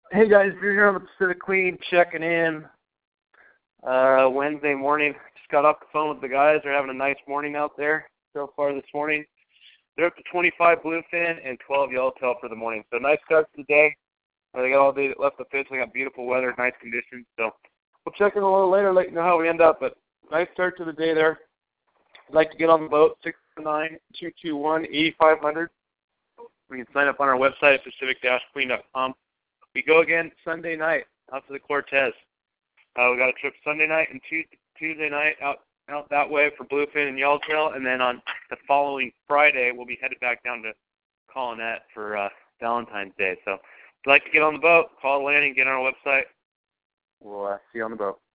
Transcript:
Hey guys, we're here on the Pacific Queen checking in. Wednesday morning. Just got off the phone with the guys. They're having a nice morning out there so far this morning. They're up to 25 bluefin and 12 yellowtail for the morning. So nice start to the day. They got all day left to fish. They got beautiful weather, nice conditions. So we'll check in a little later, let you know how we end up. But nice start to the day there. I'd like to get on the boat, 609-221-8500. We can sign up on our website at pacific-queen.com. We go again Sunday night out to the Cortez. We got a trip Sunday night and Tuesday night out that way for bluefin and yellowtail, and then on the following Friday we'll be headed back down to Colonette for Valentine's Day. So if you'd like to get on the boat, call the landing, get on our website. We'll see you on the boat.